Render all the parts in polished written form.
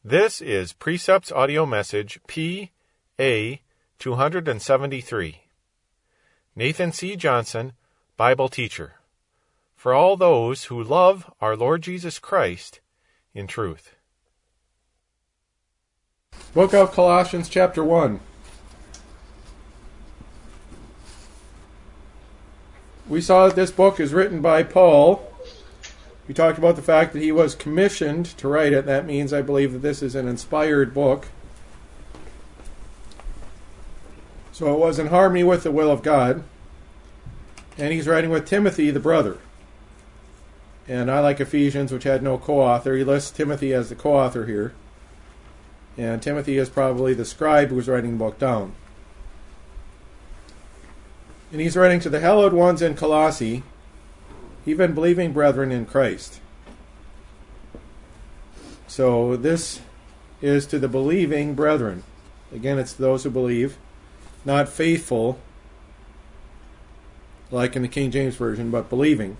This is Precepts Audio Message P.A. 273. Nathan C. Johnson, Bible Teacher. For all those who love our Lord Jesus Christ in truth. Book of Colossians chapter 1. We saw that this book is written by Paul. We talked about the fact that he was commissioned to write it. That means I believe that this is an inspired book. So it was in harmony with the will of God. And he's writing with Timothy, the brother. And I like Ephesians, which had no co-author. He lists Timothy as the co-author here. And Timothy is probably the scribe who was writing the book down. And he's writing to the hallowed ones in Colossae, even believing brethren in Christ. So this is to the believing brethren. Again, it's those who believe, not faithful, like in the King James Version, but believing.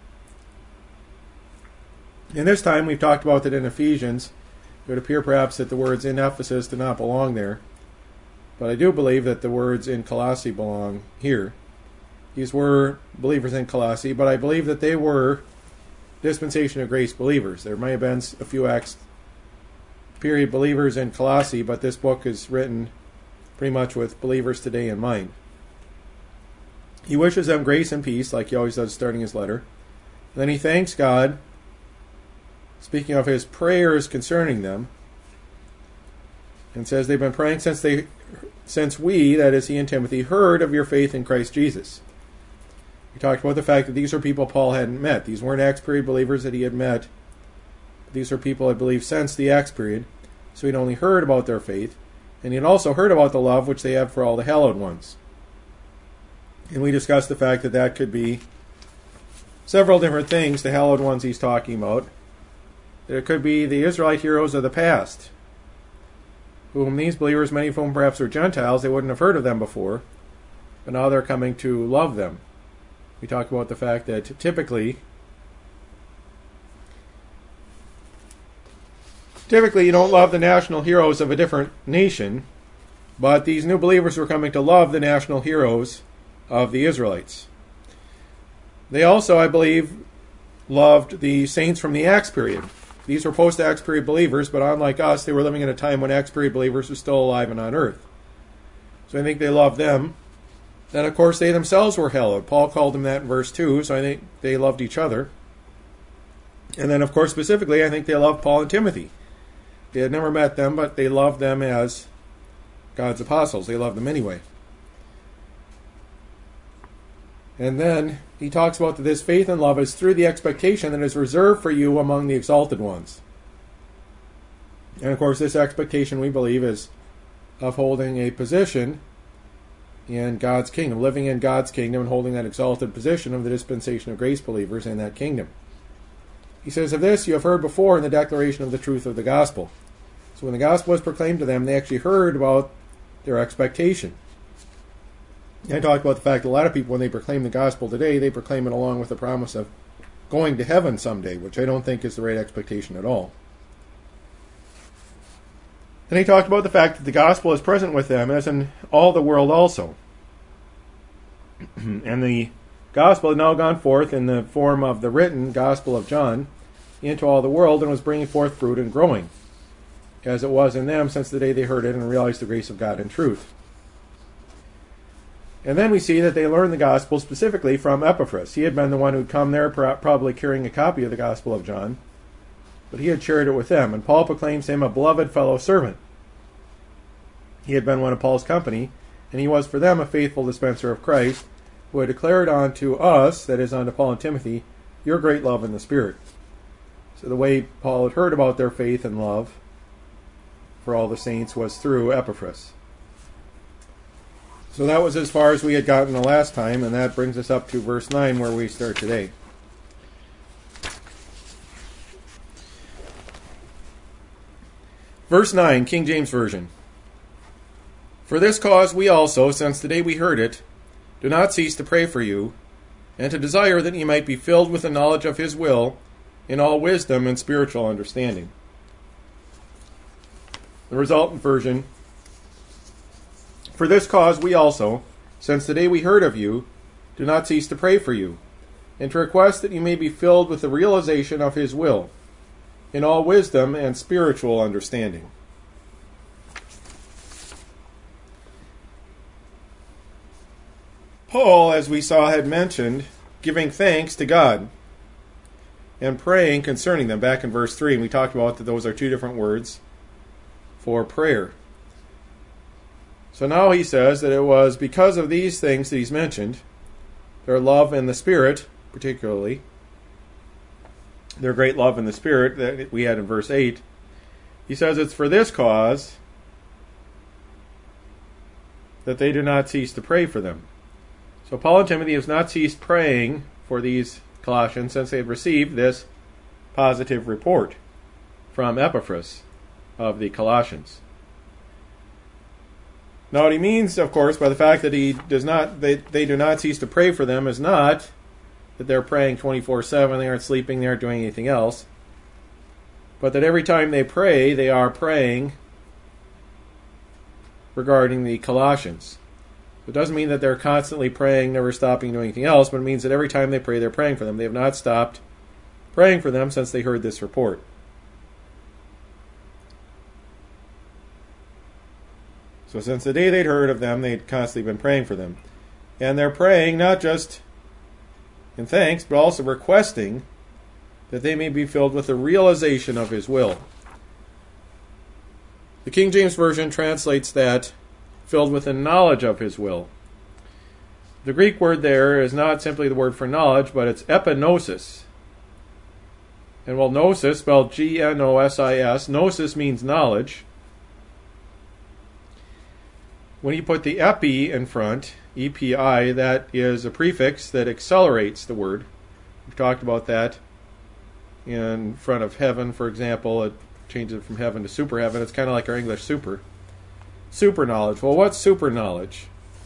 And this time we've talked about that in Ephesians. It would appear perhaps that the words in Ephesus do not belong there. But I do believe that the words in Colossae belong here. These were believers in Colossae, but I believe that they were dispensation of grace believers. There may have been a few Acts period believers in Colossae, but this book is written pretty much with believers today in mind. He wishes them grace and peace, like he always does starting his letter. And then he thanks God, speaking of his prayers concerning them, and says they've been praying since we, that is he and Timothy, heard of your faith in Christ Jesus. We talked about the fact that these are people Paul hadn't met. These weren't Acts period believers that he had met. These are people, I believe, since the Acts period. So he'd only heard about their faith. And he'd also heard about the love which they have for all the hallowed ones. And we discussed the fact that that could be several different things, the hallowed ones he's talking about. That it could be the Israelite heroes of the past, whom these believers, many of whom perhaps are Gentiles, they wouldn't have heard of them before. But now they're coming to love them. We talked about the fact that typically you don't love the national heroes of a different nation, but these new believers were coming to love the national heroes of the Israelites. They also, I believe, loved the saints from the Acts period. These were post-Acts period believers, but unlike us, they were living in a time when Acts period believers were still alive and on earth. So I think they loved them. Then, of course, they themselves were hallowed. Paul called them that in verse 2, so I think they loved each other. And then, of course, specifically, I think they loved Paul and Timothy. They had never met them, but they loved them as God's apostles. They loved them anyway. And then he talks about that this faith and love is through the expectation that is reserved for you among the exalted ones. And, of course, this expectation, we believe, is of holding a position in God's kingdom, living in God's kingdom and holding that exalted position of the dispensation of grace believers in that kingdom. He says, of this you have heard before in the declaration of the truth of the gospel. So when the gospel was proclaimed to them, they actually heard about their expectation. And I talked about the fact that a lot of people, when they proclaim the gospel today, they proclaim it along with the promise of going to heaven someday, which I don't think is the right expectation at all. Then he talked about the fact that the gospel is present with them as in all the world also. And the gospel had now gone forth in the form of the written Gospel of John into all the world and was bringing forth fruit and growing, as it was in them since the day they heard it and realized the grace of God in truth. And then we see that they learned the gospel specifically from Epaphras. He had been the one who'd come there probably carrying a copy of the Gospel of John, but he had shared it with them. And Paul proclaims him a beloved fellow servant. He had been one of Paul's company, and he was for them a faithful dispenser of Christ, who had declared unto us, that is unto Paul and Timothy, your great love in the Spirit. So the way Paul had heard about their faith and love for all the saints was through Epaphras. So that was as far as we had gotten the last time, and that brings us up to verse 9 where we start today. Verse 9, King James Version. For this cause we also, since the day we heard it, do not cease to pray for you, and to desire that ye might be filled with the knowledge of his will, in all wisdom and spiritual understanding. The resultant version, "For this cause we also, since the day we heard of you, do not cease to pray for you, and to request that you may be filled with the realization of his will, in all wisdom and spiritual understanding." Paul, as we saw, had mentioned giving thanks to God and praying concerning them back in verse 3, and we talked about that those are two different words for prayer. So now he says that it was because of these things that he's mentioned, their love in the Spirit, particularly, their great love in the Spirit that we had in verse 8, he says it's for this cause that they do not cease to pray for them. So Paul and Timothy have not ceased praying for these Colossians since they had received this positive report from Epaphras of the Colossians. Now what he means, of course, by the fact that they do not cease to pray for them is not that they're praying 24/7, they aren't sleeping, they aren't doing anything else, but that every time they pray, they are praying regarding the Colossians. It doesn't mean that they're constantly praying, never stopping doing anything else, but it means that every time they pray, they're praying for them. They have not stopped praying for them since they heard this report. So since the day they'd heard of them, they'd constantly been praying for them. And they're praying not just in thanks, but also requesting that they may be filled with the realization of his will. The King James Version translates that filled with the knowledge of his will. The Greek word there is not simply the word for knowledge, but it's epignosis. And while gnosis, spelled Gnosis, gnosis means knowledge. When you put the epi in front, EPI, that is a prefix that accelerates the word. We've talked about that in front of heaven, for example. It changes it from heaven to super heaven. It's kind of like our English super. Super knowledge. Well, what's super knowledge?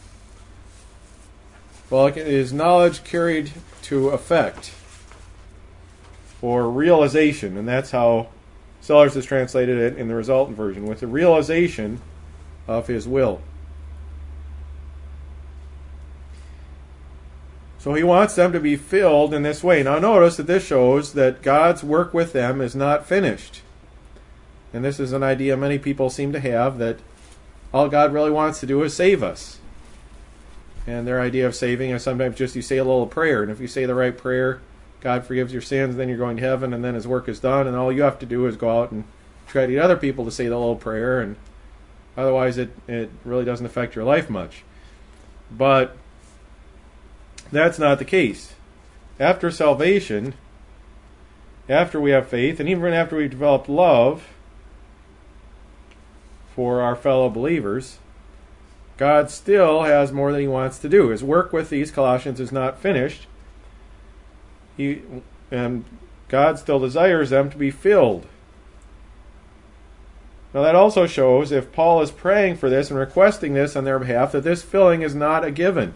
Well, it is knowledge carried to effect or realization, and that's how Sellers has translated it in the resultant version, with the realization of his will. So he wants them to be filled in this way. Now notice that this shows that God's work with them is not finished. And this is an idea many people seem to have, that all God really wants to do is save us. And their idea of saving is sometimes just you say a little prayer, and if you say the right prayer, God forgives your sins, then you're going to heaven, and then his work is done, and all you have to do is go out and try to get other people to say the little prayer, and otherwise it really doesn't affect your life much. But that's not the case. After salvation, after we have faith, and even after we develop love for our fellow believers, God still has more that he wants to do. His work with these Colossians is not finished. And God still desires them to be filled. Now that also shows, if Paul is praying for this and requesting this on their behalf, that this filling is not a given.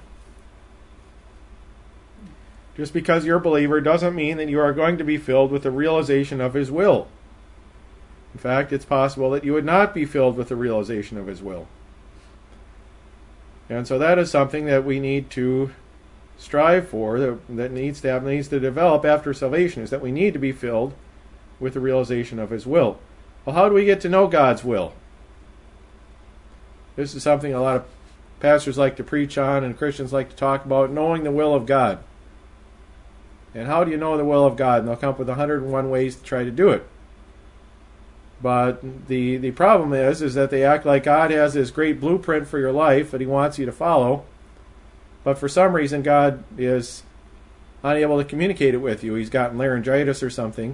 Just because you're a believer doesn't mean that you are going to be filled with the realization of his will. In fact, it's possible that you would not be filled with the realization of his will. And so that is something that we need to strive for, that needs to develop after salvation, is that we need to be filled with the realization of his will. Well, how do we get to know God's will? This is something a lot of pastors like to preach on and Christians like to talk about, knowing the will of God. And how do you know the will of God? And they'll come up with 101 ways to try to do it. But the problem is that they act like God has this great blueprint for your life that he wants you to follow, but for some reason God is unable to communicate it with you. He's gotten laryngitis or something.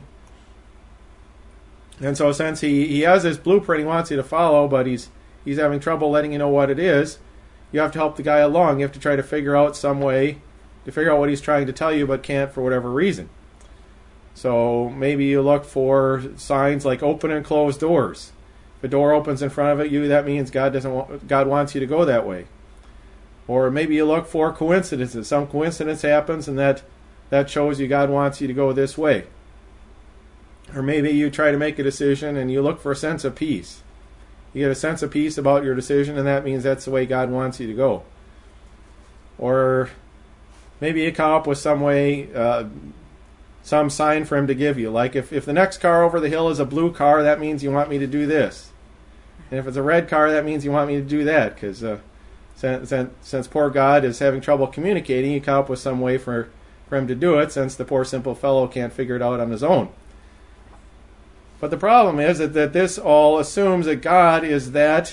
And so since he has this blueprint he wants you to follow, but he's having trouble letting you know what it is, you have to help the guy along. You have to try to figure out some way to figure out what he's trying to tell you but can't for whatever reason. So maybe you look for signs like open and close doors. If a door opens in front of it, that means God wants you to go that way. Or maybe you look for coincidences. Some coincidence happens and that shows you God wants you to go this way. Or maybe you try to make a decision and you look for a sense of peace. You get a sense of peace about your decision, and that means that's the way God wants you to go. Or maybe you come up with some way, some sign for him to give you. Like if the next car over the hill is a blue car, that means you want me to do this. And if it's a red car, that means you want me to do that. Because since poor God is having trouble communicating, you come up with some way for him to do it, since the poor simple fellow can't figure it out on his own. But the problem is that this all assumes that God has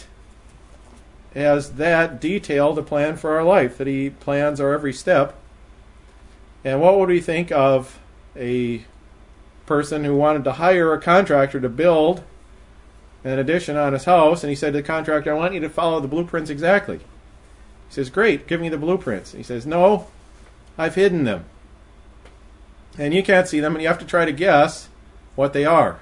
that detailed a plan for our life, that he plans our every step. And what would we think of a person who wanted to hire a contractor to build an addition on his house, and he said to the contractor, I want you to follow the blueprints exactly. He says, great, give me the blueprints. He says, no, I've hidden them. And you can't see them, and you have to try to guess what they are.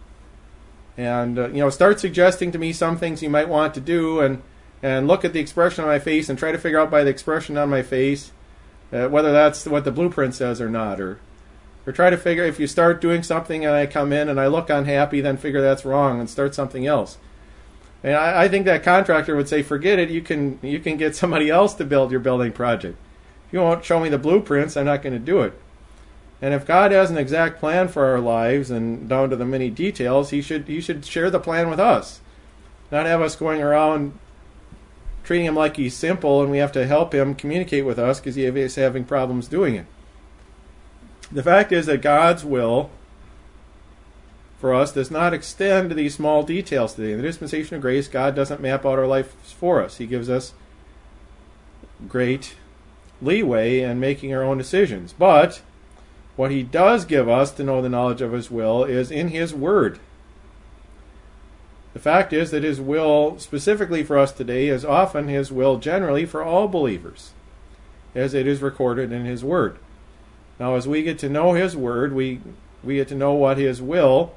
And, start suggesting to me some things you might want to do, and look at the expression on my face and try to figure out by the expression on my face whether that's what the blueprint says or not. Or try to figure, if you start doing something and I come in and I look unhappy, then figure that's wrong and start something else. And I think that contractor would say, forget it, you can get somebody else to build your building project. If you won't show me the blueprints, I'm not going to do it. And if God has an exact plan for our lives, and down to the many details, he should share the plan with us. Not have us going around treating him like he's simple and we have to help him communicate with us because he is having problems doing it. The fact is that God's will for us does not extend to these small details today. In the dispensation of grace, God doesn't map out our life for us. He gives us great leeway in making our own decisions. But what he does give us to know the knowledge of his will is in his word. The fact is that his will specifically for us today is often his will generally for all believers, as it is recorded in his word. Now, as we get to know his word, we get to know what his will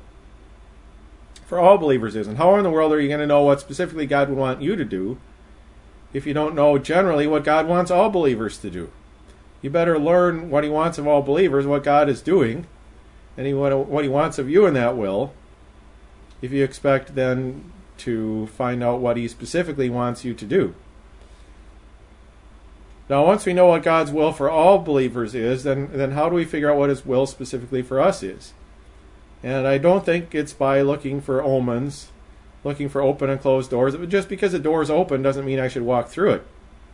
for all believers is. And how in the world are you going to know what specifically God would want you to do if you don't know generally what God wants all believers to do? You better learn what he wants of all believers, what God is doing, and what he wants of you in that will, if you expect then to find out what he specifically wants you to do. Now, once we know what God's will for all believers is, then how do we figure out what his will specifically for us is? And I don't think it's by looking for omens, looking for open and closed doors. Just because a door is open doesn't mean I should walk through it.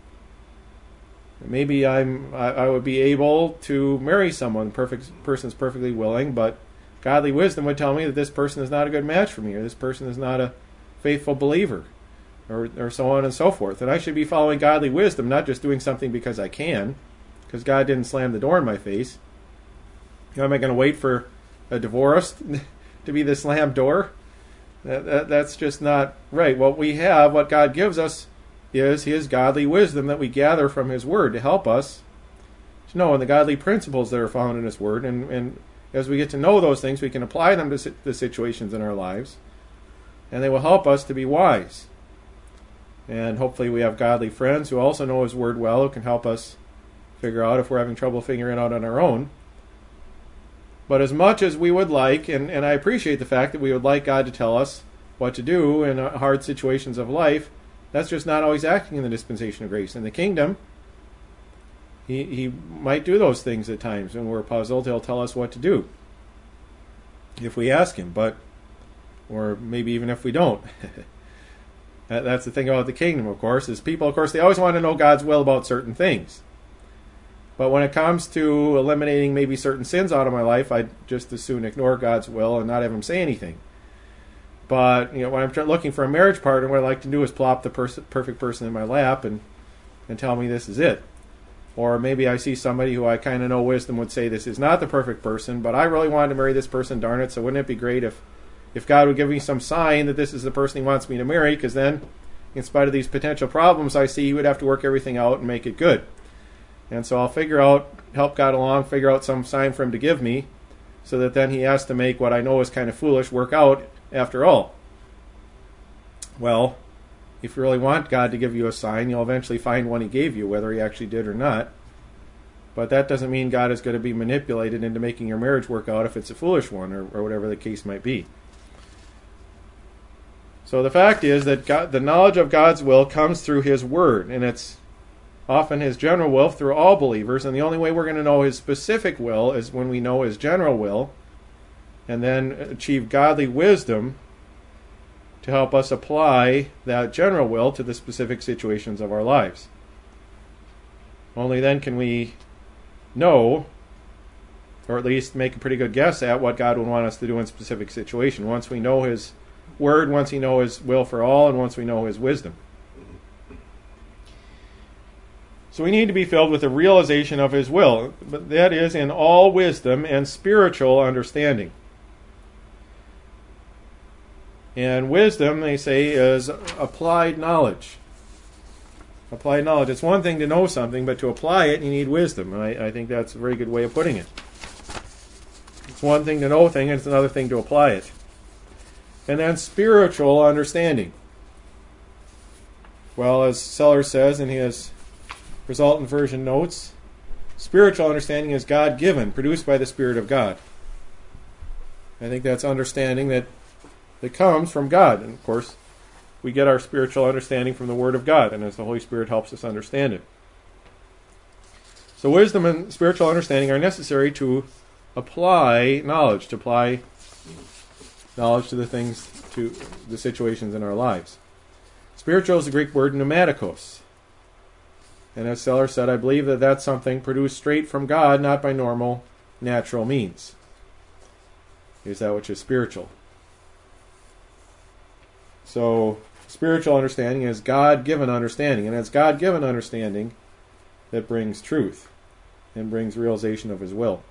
Maybe I would be able to marry someone, person's perfectly willing, but godly wisdom would tell me that this person is not a good match for me, or this person is not a faithful believer, or so on and so forth. And I should be following godly wisdom, not just doing something because I can, because God didn't slam the door in my face. Am I going to wait for a divorce to be the slammed door? That's just not right. What we have, what God gives us, is his godly wisdom that we gather from his word to help us to know, and the godly principles that are found in his word. And as we get to know those things, we can apply them to the situations in our lives, and they will help us to be wise. And hopefully we have godly friends who also know his word well, who can help us figure out if we're having trouble figuring it out on our own. But as much as we would like, and I appreciate the fact that we would like God to tell us what to do in hard situations of life, that's just not always acting in the dispensation of grace. In the kingdom, he might do those things at times. When we're puzzled, he'll tell us what to do if we ask him, or maybe even if we don't. That's the thing about the kingdom, of course, is people, of course, they always want to know God's will about certain things. But when it comes to eliminating maybe certain sins out of my life, I'd just as soon ignore God's will and not have him say anything. But when I'm looking for a marriage partner, what I like to do is plop the perfect person in my lap and tell me this is it. Or maybe I see somebody who I kind of know wisdom would say this is not the perfect person, but I really wanted to marry this person, darn it, so wouldn't it be great if God would give me some sign that this is the person he wants me to marry, because then, in spite of these potential problems I see, he would have to work everything out and make it good. And so I'll help God along, figure out some sign for him to give me, so that then he has to make what I know is kind of foolish work out after all. Well, if you really want God to give you a sign, you'll eventually find one he gave you, whether he actually did or not. But that doesn't mean God is going to be manipulated into making your marriage work out if it's a foolish one, or whatever the case might be. So the fact is that the knowledge of God's will comes through His Word, and it's often His general will through all believers, and the only way we're going to know His specific will is when we know His general will, and then achieve godly wisdom to help us apply that general will to the specific situations of our lives. Only then can we know, or at least make a pretty good guess at what God would want us to do in specific situation. Once we know His Word, once we know His will for all, and once we know His wisdom. So we need to be filled with the realization of His will, but that is in all wisdom and spiritual understanding. And wisdom, they say, is applied knowledge. Applied knowledge. It's one thing to know something, but to apply it, you need wisdom. I think that's a very good way of putting it. It's one thing to know a thing, and it's another thing to apply it. And then spiritual understanding. Well, as Sellers says in his resultant version notes, spiritual understanding is God-given, produced by the Spirit of God. I think that's understanding that comes from God. And of course, we get our spiritual understanding from the Word of God, and as the Holy Spirit helps us understand it. So wisdom and spiritual understanding are necessary to apply knowledge, to apply knowledge to the things, to the situations in our lives. Spiritual is the Greek word pneumatikos. And as Sellers said, I believe that that's something produced straight from God, not by normal, natural means. Is that which is spiritual. So, spiritual understanding is God-given understanding. And it's God-given understanding that brings truth and brings realization of His will.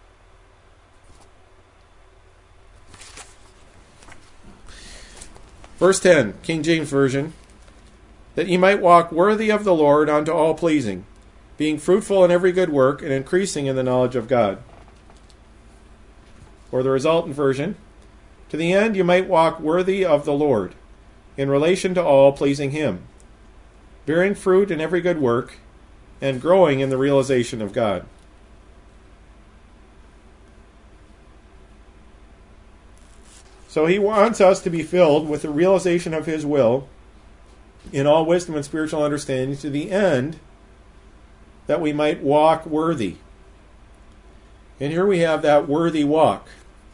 Verse 10, King James Version, that ye might walk worthy of the Lord unto all pleasing, being fruitful in every good work, and increasing in the knowledge of God. Or the resultant version, to the end you might walk worthy of the Lord, in relation to all pleasing Him, bearing fruit in every good work, and growing in the realization of God. So He wants us to be filled with the realization of His will in all wisdom and spiritual understanding to the end that we might walk worthy. And here we have that worthy walk.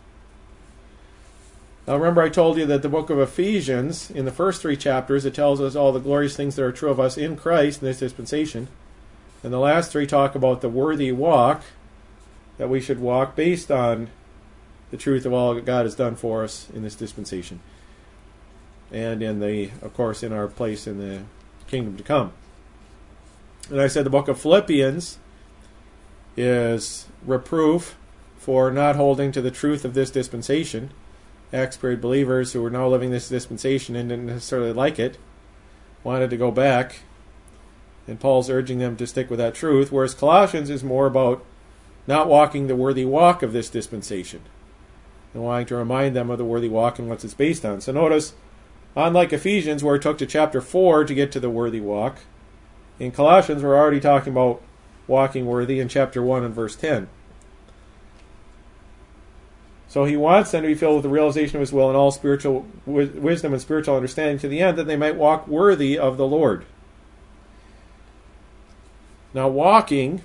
Now remember I told you that the book of Ephesians, in the first 3 chapters, it tells us all the glorious things that are true of us in Christ in this dispensation. And the last 3 talk about the worthy walk that we should walk based on the truth of all that God has done for us in this dispensation. And of course, in our place in the kingdom to come. And I said the book of Philippians is reproof for not holding to the truth of this dispensation. Acts period believers who were now living this dispensation and didn't necessarily like it, wanted to go back, and Paul's urging them to stick with that truth, whereas Colossians is more about not walking the worthy walk of this dispensation, and wanting to remind them of the worthy walk and what it's based on. So notice, unlike Ephesians, where it took to chapter 4 to get to the worthy walk, in Colossians we're already talking about walking worthy in chapter 1 and verse 10. So He wants them to be filled with the realization of His will and all spiritual wisdom and spiritual understanding to the end that they might walk worthy of the Lord. Now walking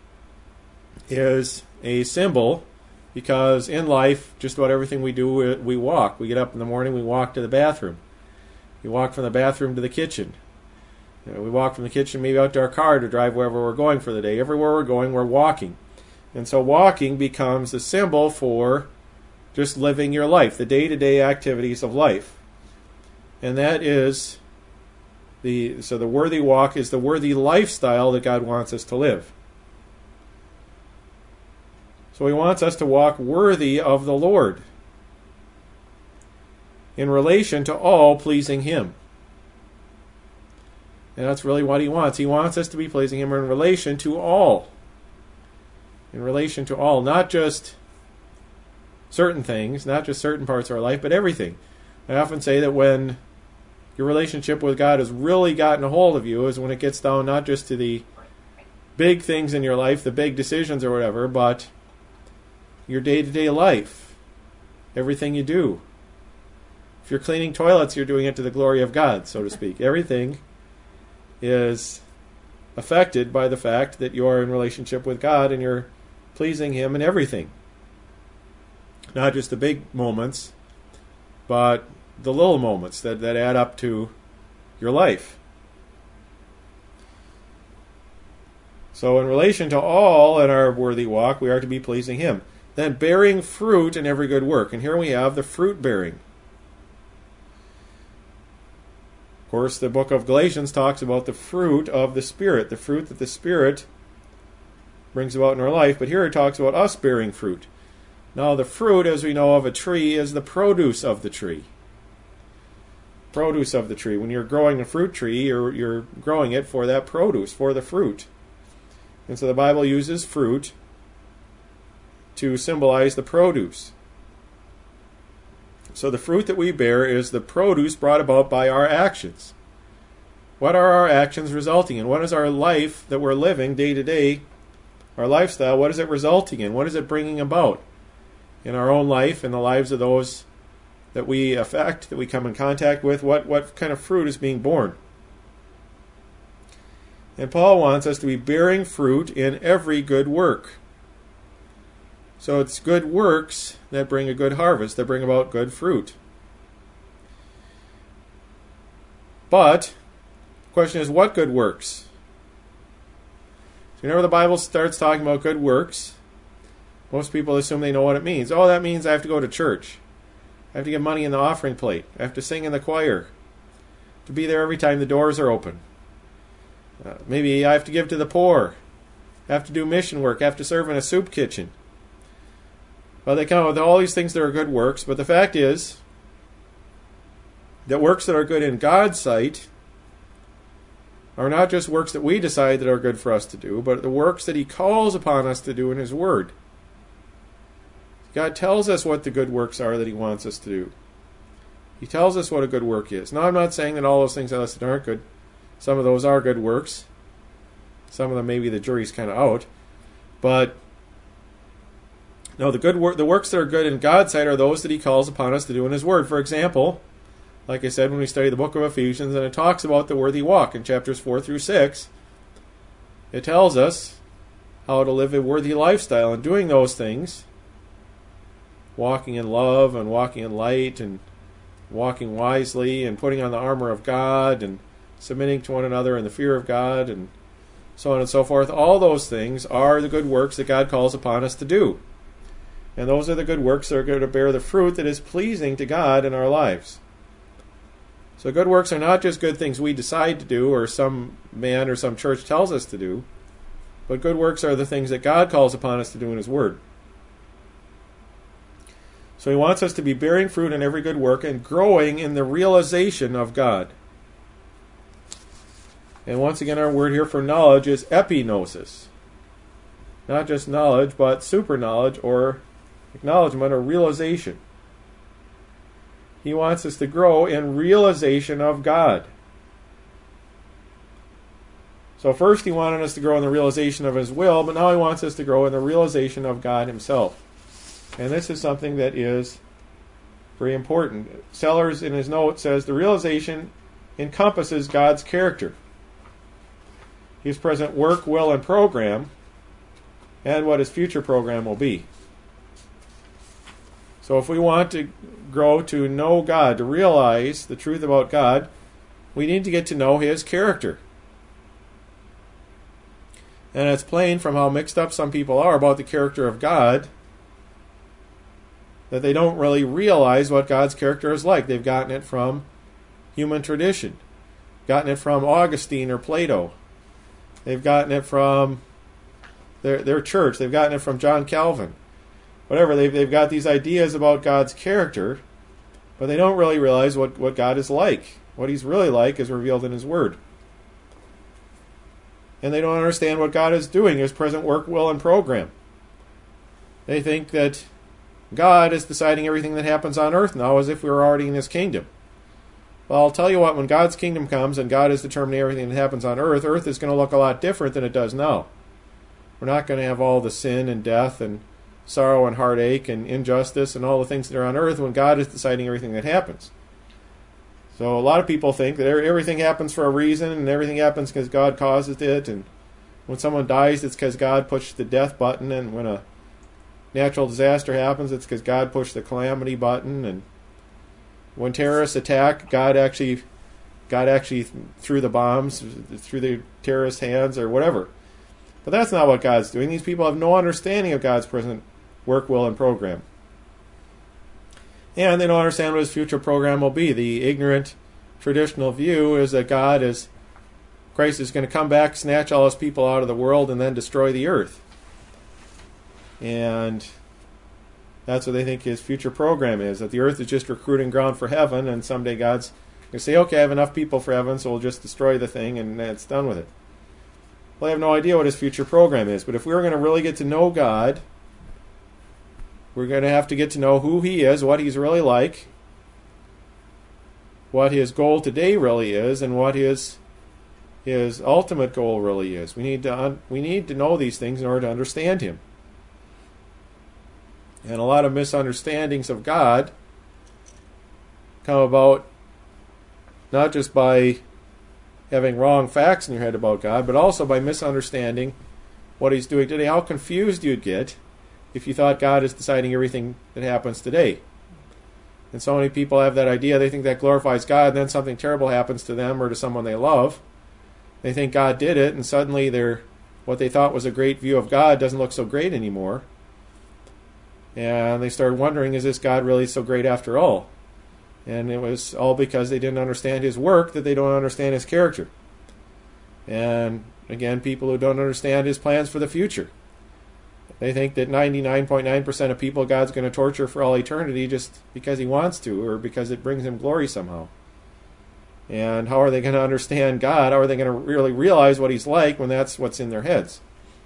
is a symbol because in life, just about everything we do, we walk. We get up in the morning, we walk to the bathroom. We walk from the bathroom to the kitchen. We walk from the kitchen maybe out to our car to drive wherever we're going for the day. Everywhere we're going, we're walking. And so walking becomes a symbol for just living your life, the day-to-day activities of life. And that is the worthy walk is the worthy lifestyle that God wants us to live. So He wants us to walk worthy of the Lord in relation to all pleasing Him. And that's really what He wants. He wants us to be pleasing Him in relation to all. In relation to all, not just certain things, not just certain parts of our life, but everything. I often say that when your relationship with God has really gotten a hold of you is when it gets down not just to the big things in your life, the big decisions or whatever, but your day-to-day life, everything you do. If you're cleaning toilets, you're doing it to the glory of God, so to speak. Everything is affected by the fact that you are in relationship with God and you're pleasing Him in everything. Not just the big moments, but the little moments that add up to your life. So in relation to all in our worthy walk, we are to be pleasing Him. Then bearing fruit in every good work. And here we have the fruit bearing. Of course, the book of Galatians talks about the fruit of the Spirit, the fruit that the Spirit brings about in our life. But here it talks about us bearing fruit. Now, the fruit, as we know, of a tree is the produce of the tree. Produce of the tree. When you're growing a fruit tree, you're growing it for that produce, for the fruit. And so the Bible uses fruit to symbolize the produce. So the fruit that we bear is the produce brought about by our actions. What are our actions resulting in? What is our life that we're living day to day, our lifestyle, what is it resulting in? What is it bringing about in our own life, in the lives of those that we affect, that we come in contact with? What kind of fruit is being born? And Paul wants us to be bearing fruit in every good work. So it's good works that bring a good harvest, that bring about good fruit. But the question is, what good works? So whenever the Bible starts talking about good works, most people assume they know what it means. Oh, that means I have to go to church. I have to give money in the offering plate. I have to sing in the choir. To be there every time the doors are open. Maybe I have to give to the poor. I have to do mission work. I have to serve in a soup kitchen. Well, they come up with all these things that are good works, but the fact is that works that are good in God's sight are not just works that we decide that are good for us to do, but the works that He calls upon us to do in His Word. God tells us what the good works are that He wants us to do. He tells us what a good work is. Now, I'm not saying that all those things I listed aren't good. Some of those are good works. Some of them, maybe the jury's kind of out. But no, the works that are good in God's sight are those that He calls upon us to do in His Word. For example, like I said, when we study the book of Ephesians, and it talks about the worthy walk in chapters 4 through 6, it tells us how to live a worthy lifestyle. And doing those things, walking in love and walking in light and walking wisely and putting on the armor of God and submitting to one another in the fear of God and so on and so forth, all those things are the good works that God calls upon us to do. And those are the good works that are going to bear the fruit that is pleasing to God in our lives. So good works are not just good things we decide to do or some man or some church tells us to do, but good works are the things that God calls upon us to do in His Word. So He wants us to be bearing fruit in every good work and growing in the realization of God. And once again, our word here for knowledge is epignosis. Not just knowledge, but super knowledge or acknowledgement or realization. He wants us to grow in realization of God. So first He wanted us to grow in the realization of His will, but now He wants us to grow in the realization of God Himself. And this is something that is very important. Sellers in his note says the realization encompasses God's character, His present work, will, and program, and what His future program will be. So if we want to grow to know God, to realize the truth about God, we need to get to know His character. And it's plain from how mixed up some people are about the character of God that they don't really realize what God's character is like. They've gotten it from human tradition, gotten it from Augustine or Plato. They've gotten it from their church. They've gotten it from John Calvin. Whatever, they've got these ideas about God's character, but they don't really realize what God is like. What He's really like is revealed in His Word. And they don't understand what God is doing, His present work, will, and program. They think that God is deciding everything that happens on earth now as if we were already in His kingdom. Well, I'll tell you what, when God's kingdom comes and God is determining everything that happens on earth, earth is going to look a lot different than it does now. We're not going to have all the sin and death and sorrow and heartache and injustice and all the things that are on earth when God is deciding everything that happens. So a lot of people think that everything happens for a reason, and everything happens because God causes it, and when someone dies, it's because God pushed the death button, and when a natural disaster happens, it's because God pushed the calamity button, and when terrorists attack, God actually threw the bombs through the terrorists' hands or whatever. But that's not what God's doing. These people have no understanding of God's present work, will, and program. And they don't understand what his future program will be. The ignorant traditional view is that Christ is going to come back, snatch all his people out of the world, and then destroy the earth. And that's what they think his future program is, that the earth is just recruiting ground for heaven, and someday God's going to say, okay, I have enough people for heaven, so we'll just destroy the thing, and that's done with it. Well, I have no idea what his future program is, but if we're going to really get to know God, we're going to have to get to know who he is, what he's really like, what his goal today really is, and what his ultimate goal really is. We need to know these things in order to understand him. And a lot of misunderstandings of God come about not just by having wrong facts in your head about God, but also by misunderstanding what he's doing today. How confused you'd get if you thought God is deciding everything that happens today. And so many people have that idea. They think that glorifies God, and then something terrible happens to them or to someone they love. They think God did it, and suddenly what they thought was a great view of God doesn't look so great anymore. And they start wondering, is this God really so great after all? And it was all because they didn't understand his work, that they don't understand his character. And again, people who don't understand his plans for the future. They think that 99.9% of people God's going to torture for all eternity just because he wants to, or because it brings him glory somehow. And how are they going to understand God? How are they going to really realize what he's like when that's what's in their heads?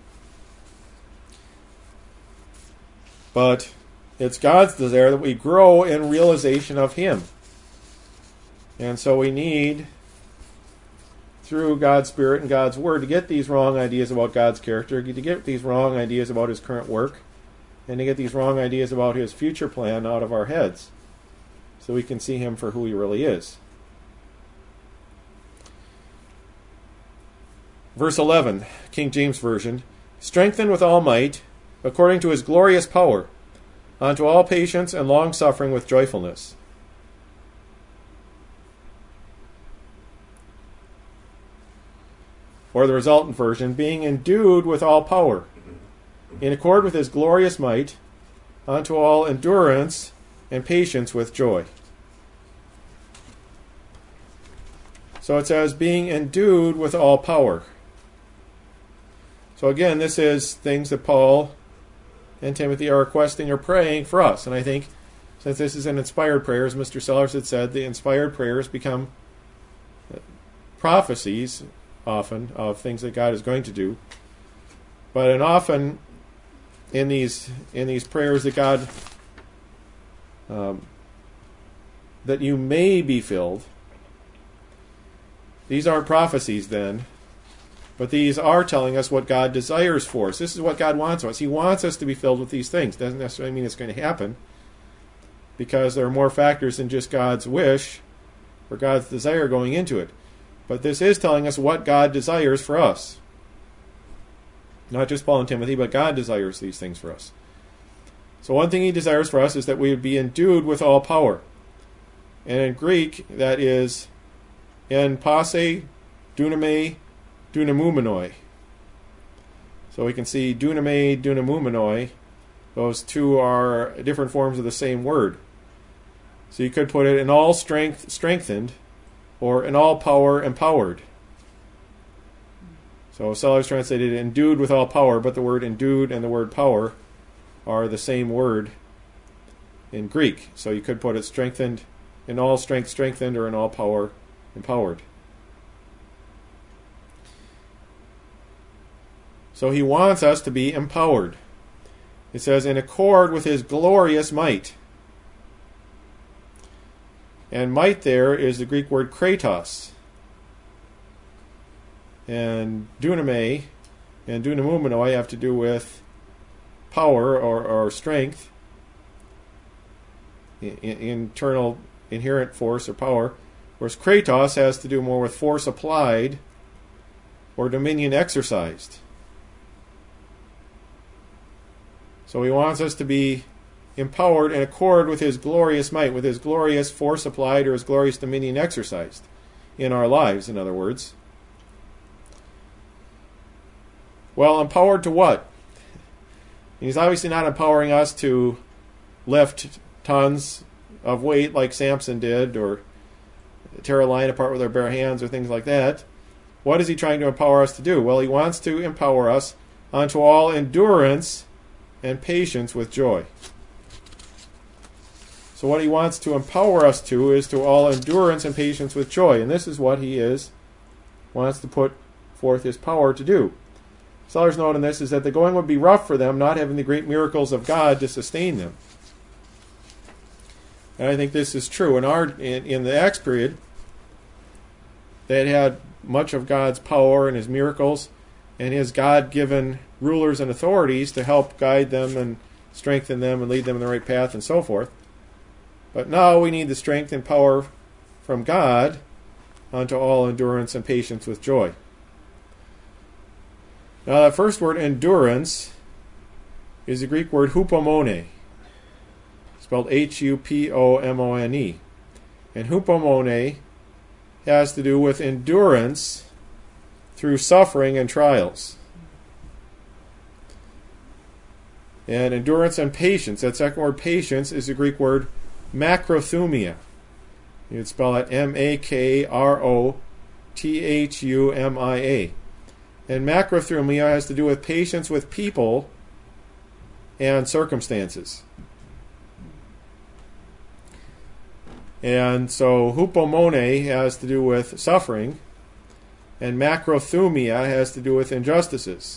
But it's God's desire that we grow in realization of him. And so we need, through God's Spirit and God's Word, to get these wrong ideas about God's character, to get these wrong ideas about his current work, and to get these wrong ideas about his future plan out of our heads, so we can see him for who he really is. Verse 11, King James Version, strengthened with all might, according to his glorious power, unto all patience and long-suffering with joyfulness. Or the resultant version, being endued with all power, in accord with his glorious might, unto all endurance and patience with joy. So it says, being endued with all power. So again, this is things that Paul and Timothy are requesting or praying for us. And I think, since this is an inspired prayer, as Mr. Sellers had said, the inspired prayers become prophecies, often, of things that God is going to do. And often, in these prayers that God, that you may be filled, these aren't prophecies then, but these are telling us what God desires for us. This is what God wants of us. He wants us to be filled with these things. Doesn't necessarily mean it's going to happen, because there are more factors than just God's wish or God's desire going into it. But this is telling us what God desires for us. Not just Paul and Timothy, but God desires these things for us. So one thing he desires for us is that we would be endued with all power. And in Greek, that is en pase, duname, dunamumenoi. So we can see duname, dunamumenoi. Those two are different forms of the same word. So you could put it in all strength, strengthened, or in all power, empowered. So Sellers translated endued with all power, but the word endued and the word power are the same word in Greek. So you could put it strengthened, in all strength strengthened, or in all power empowered. So he wants us to be empowered. It says, in accord with his glorious might. And might there is the Greek word kratos. And duname and dunamumenoi have to do with power or strength, internal inherent force or power, course, kratos has to do more with force applied or dominion exercised. So he wants us to be empowered in accord with his glorious might, with his glorious force applied or his glorious dominion exercised in our lives, in other words. Well, empowered to what? He's obviously not empowering us to lift tons of weight like Samson did, or tear a lion apart with our bare hands, or things like that. What is he trying to empower us to do? Well, he wants to empower us unto all endurance and patience with joy. So what he wants to empower us to is to all endurance and patience with joy. And this is what he wants to put forth his power to do. Seller's note on this is that the going would be rough for them, not having the great miracles of God to sustain them. And I think this is true. In the Acts period, they had much of God's power and his miracles and his God-given rulers and authorities to help guide them and strengthen them and lead them in the right path and so forth. But now we need the strength and power from God unto all endurance and patience with joy. Now that first word, endurance, is the Greek word hupomone, spelled Hupomone. And hupomone has to do with endurance through suffering and trials. And endurance and patience, that second word, patience, is the Greek word macrothumia. You'd spell it Makrothumia. And macrothumia has to do with patience with people and circumstances. And so hupomone has to do with suffering, and macrothumia has to do with injustices.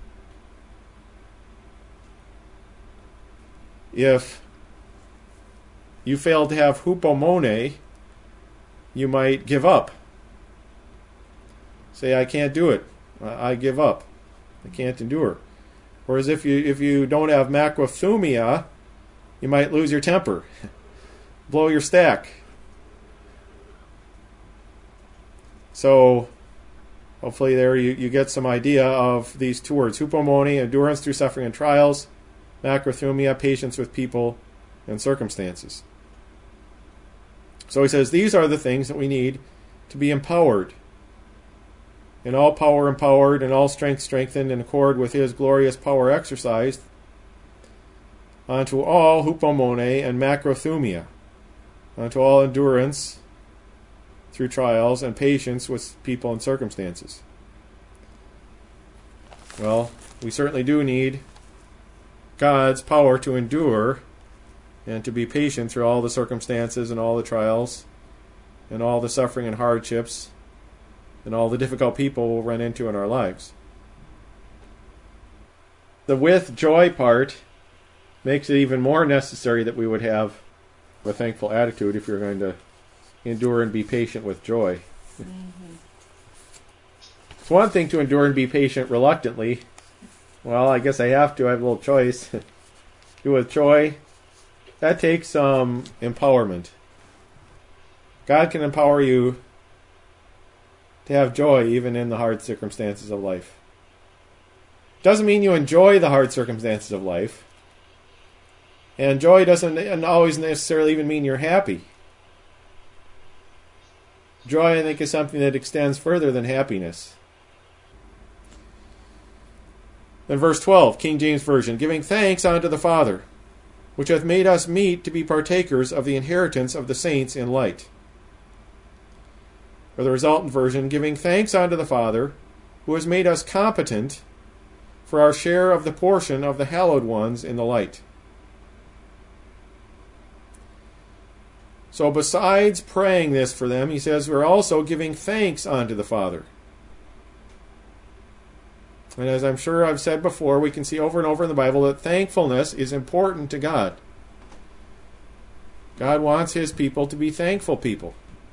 If you fail to have hupomone, you might give up. Say, I can't do it. I give up. I can't endure. Whereas if you don't have macrothumia, you might lose your temper, blow your stack. So hopefully there you get some idea of these two words: hupomone, endurance through suffering and trials; macrothumia, patience with people and circumstances. So he says these are the things that we need to be empowered. In all power empowered, and all strength strengthened in accord with his glorious power exercised, unto all hupomone and macrothumia, unto all endurance through trials and patience with people and circumstances. Well, we certainly do need God's power to endure and to be patient through all the circumstances and all the trials and all the suffering and hardships and all the difficult people we'll run into in our lives. The with joy part makes it even more necessary that we would have a thankful attitude if you're going to endure and be patient with joy. Mm-hmm. It's one thing to endure and be patient reluctantly. Well, I guess I have to. I have a little choice. Do with joy. That takes some empowerment. God can empower you to have joy even in the hard circumstances of life. Doesn't mean you enjoy the hard circumstances of life. And joy doesn't always necessarily even mean you're happy. Joy, I think, is something that extends further than happiness. Then verse 12, King James Version, giving thanks unto the Father, which hath made us meet to be partakers of the inheritance of the saints in light. Or the resultant version, giving thanks unto the Father, who has made us competent for our share of the portion of the hallowed ones in the light. So besides praying this for them, he says we're also giving thanks unto the Father. And as I'm sure I've said before, we can see over and over in the Bible that thankfulness is important to God. God wants his people to be thankful people.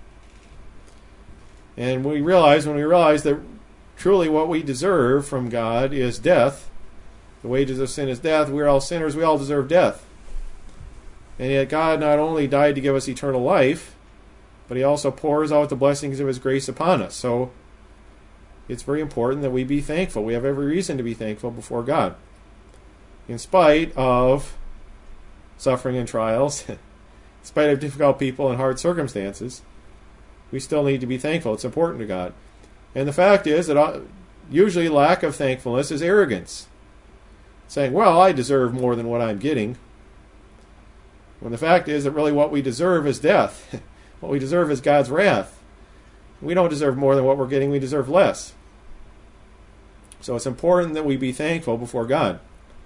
And when we realize that truly what we deserve from God is death, the wages of sin is death, we're all sinners, we all deserve death. And yet God not only died to give us eternal life, but he also pours out the blessings of his grace upon us. So it's very important that we be thankful. We have every reason to be thankful before God. In spite of suffering and trials, in spite of difficult people and hard circumstances, we still need to be thankful. It's important to God. And the fact is that usually lack of thankfulness is arrogance. Saying, well, I deserve more than what I'm getting. When the fact is that really what we deserve is death. What we deserve is God's wrath. We don't deserve more than what we're getting. We deserve less. So it's important that we be thankful before God.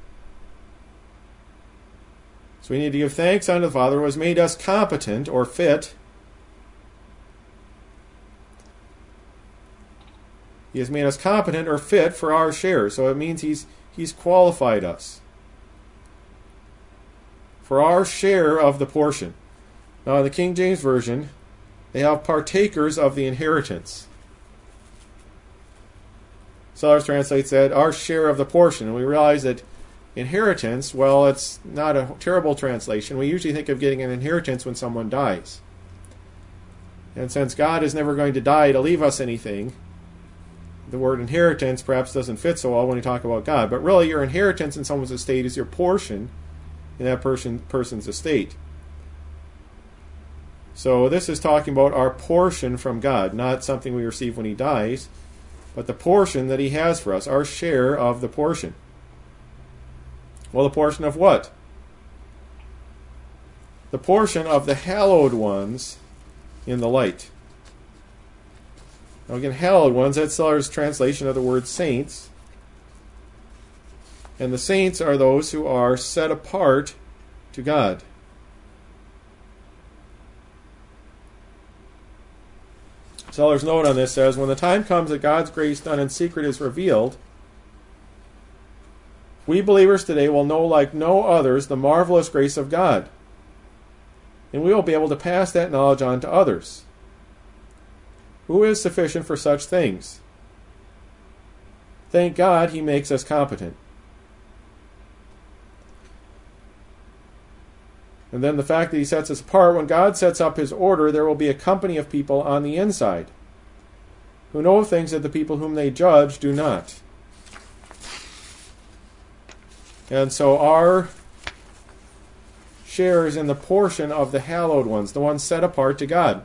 So we need to give thanks unto the Father who has made us competent or fit. He has made us competent or fit for our share. So it means He's qualified us for our share of the portion. Now in the King James Version, they have partakers of the inheritance. Sellers translates that our share of the portion. And we realize that inheritance, well, it's not a terrible translation. We usually think of getting an inheritance when someone dies. And since God is never going to die to leave us anything, the word inheritance perhaps doesn't fit so well when you talk about God. But really, your inheritance in someone's estate is your portion in that person's estate. So this is talking about our portion from God, not something we receive when He dies, but the portion that He has for us, our share of the portion. Well, the portion of what? The portion of the hallowed ones in the light. Now again, hallowed ones, that's Seller's translation of the word saints. And the saints are those who are set apart to God. Seller's note on this says, when the time comes that God's grace done in secret is revealed, we believers today will know like no others the marvelous grace of God. And we will be able to pass that knowledge on to others. Who is sufficient for such things? Thank God He makes us competent. And then the fact that He sets us apart, when God sets up His order, there will be a company of people on the inside who know things that the people whom they judge do not. And so our share is in the portion of the hallowed ones, the ones set apart to God.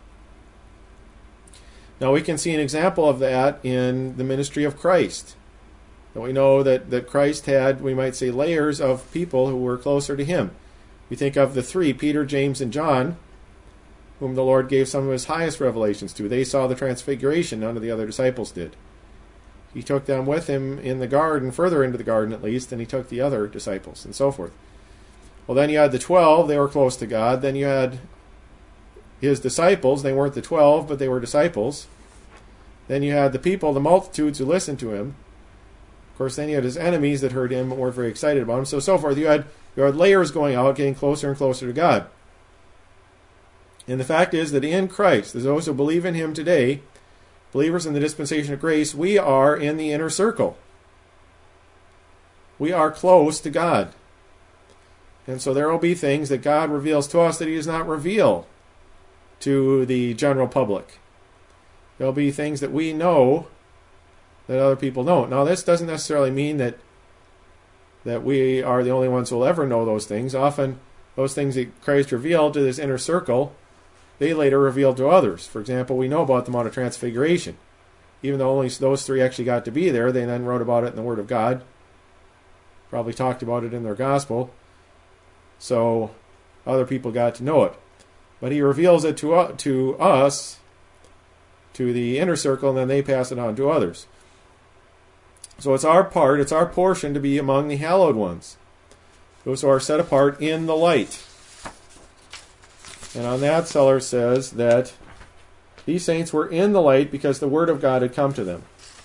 Now we can see an example of that in the ministry of Christ. And we know that Christ had, we might say, layers of people who were closer to Him. We think of the three, Peter, James, and John, whom the Lord gave some of His highest revelations to. They saw the transfiguration, none of the other disciples did. He took them with Him in the garden, further into the garden at least, and He took the other disciples, and so forth. Well, then you had the 12, they were close to God. Then you had His disciples, they weren't the 12, but they were disciples. Then you had the people, the multitudes who listened to Him. Of course, then you had His enemies that heard Him but weren't very excited about Him. So forth. You had layers going out, getting closer and closer to God. And the fact is that in Christ, as those who believe in Him today, believers in the dispensation of grace, we are in the inner circle. We are close to God. And so there will be things that God reveals to us that He does not reveal to the general public. There will be things that we know that other people don't. Now, this doesn't necessarily mean that we are the only ones who will ever know those things. Often, those things that Christ revealed to this inner circle, they later revealed to others. For example, we know about the Mount of Transfiguration. Even though only those three actually got to be there, they then wrote about it in the Word of God. Probably talked about it in their gospel. So other people got to know it. But He reveals it to us, to the inner circle, and then they pass it on to others. So it's our part, it's our portion to be among the hallowed ones, those who are set apart in the light. And on that, Seller says that these saints were in the light because the Word of God had come to them.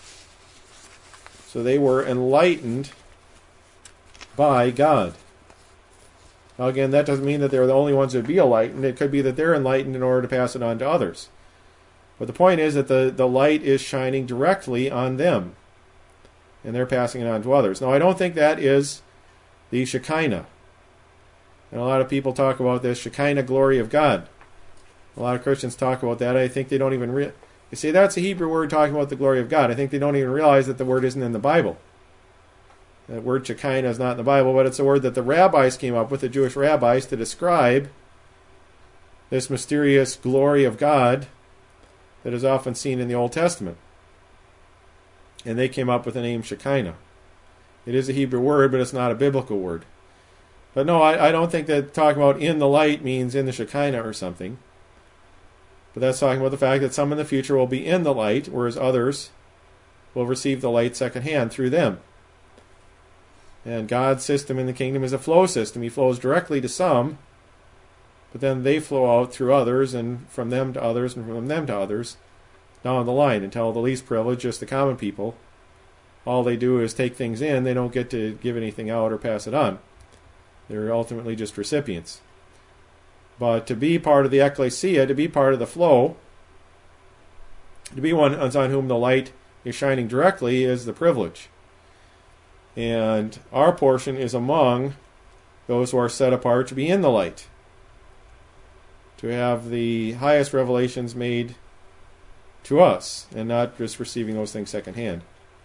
So they were enlightened by God. Now again, that doesn't mean that they're the only ones who would be enlightened. It could be that they're enlightened in order to pass it on to others. But the point is that the light is shining directly on them, and they're passing it on to others. Now, I don't think that is the Shekinah. And a lot of people talk about this Shekinah glory of God. A lot of Christians talk about that. I think they don't even you say that's a Hebrew word talking about the glory of God. I think they don't even realize that the word isn't in the Bible. That word Shekinah is not in the Bible, but it's a word that the rabbis came up with, the Jewish rabbis, to describe this mysterious glory of God that is often seen in the Old Testament. And they came up with the name Shekinah. It is a Hebrew word, but it's not a biblical word. But no, I don't think that talking about in the light means in the Shekinah or something. But that's talking about the fact that some in the future will be in the light, whereas others will receive the light secondhand through them. And God's system in the kingdom is a flow system. He flows directly to some, but then they flow out through others, and from them to others, and from them to others, down the line, until the least privileged, just the common people, all they do is take things in. They don't get to give anything out or pass it on. They're ultimately just recipients. But to be part of the ecclesia, to be part of the flow, to be one on whom the light is shining directly, is the privilege. And our portion is among those who are set apart to be in the light, to have the highest revelations made to us, and not just receiving those things secondhand.